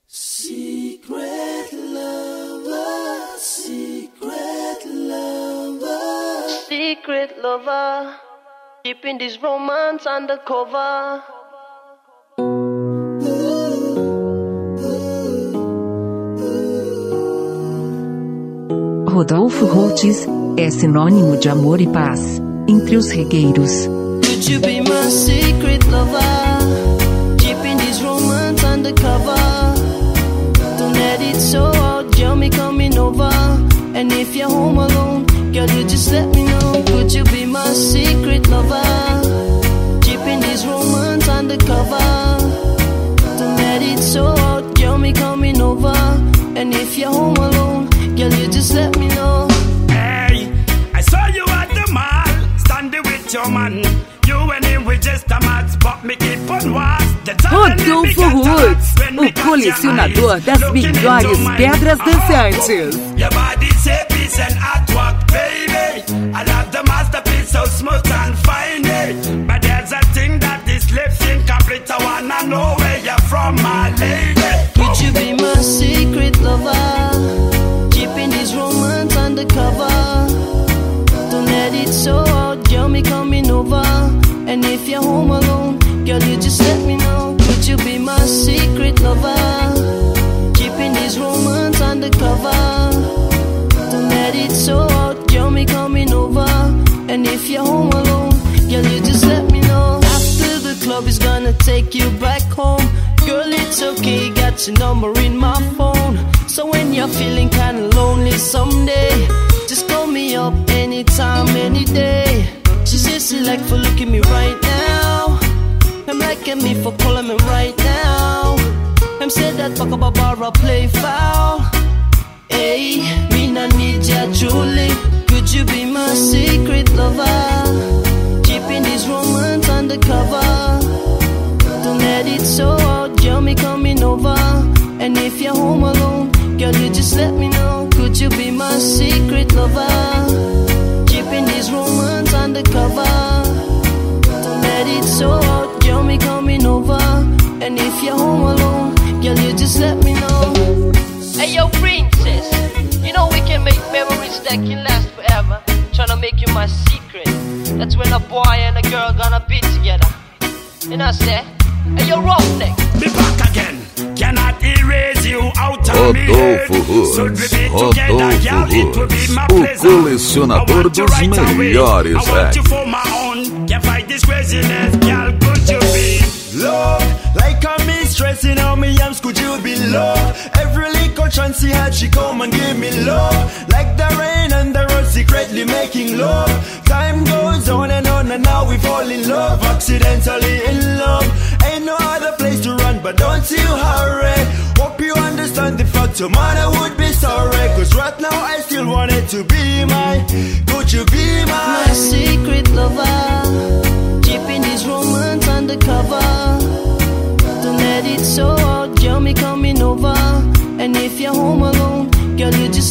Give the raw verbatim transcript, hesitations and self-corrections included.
Secret lover, secret lover, secret lover, keeping this romance undercover. Rodolfo Holtz é sinônimo de amor e paz entre os regueiros. Could you be my secret lover, keeping this romance undercover? Don't let it show out, girl, me coming over. And if you're home alone, girl, you just let me know. Could you be my secret lover, keeping this romance undercover? Don't let it show out, girl, me coming over. And if you're home alone, girl, you just let me know. Hey, I saw you at the mall, standing with your man. You and him were just a match, but me keep on watch. Rodolfo Holtz, o colecionador das melhores pedras dançantes. Your body say peace and artwork, baby. I love the masterpiece, so smooth and fine, eh? But there's a thing that is left incomplete. I wanna know where you're from, my lady. Would you be my secret lover, keeping this romance undercover? Don't let it show out, girl, me coming over. And if you're home alone, girl, you just let me know. Could you be my secret lover, keeping this romance undercover? Don't let it show out, girl, me coming over. And if you're home alone, girl, you just let me know. After the club is gonna take you back home. Girl, it's okay, got your number in my phone. So when you're feeling kinda lonely someday, just call me up anytime, any day. She says she like for looking at me right now. I'm like at me for calling me right now. I'm said that fuck up a bar play foul. Hey, me not need ya truly. Could you be my secret lover, keeping this romance undercover? Don't let it show out, girl, me coming over. And if you're home alone, girl, you just let me know. Could you be my secret lover, keeping this romance undercover? Don't let it show out, girl, me coming over. And if you're home alone, girl, you just let me know. Hey yo, princess, you know we can make memories that can last forever. Tryna make you my secret. That's when a boy and a girl gonna be together. And I say, hey yo, roughneck, be back again. Cannot erase you out of me head. Should we be together, girl, it would be my pleasure. O colecionador dos melhores I want you for my own. Can't fight this craziness, girl, could you be love? Like I'm stressing on me arms, could you be love? Every little chance she had, she come and give me love. Like the rain and the road, secretly making love. Time goes on and on and now we fall in love. Accidentally in love. Ain't no other place to run, but don't you hurry. Hope you understand the fact your mother would be sorry. Cause right now I still want it to be mine. Could you be my, my secret lover, keeping this romance undercover? Don't let it show out, girl, me coming over. And if you're home alone, girl, you just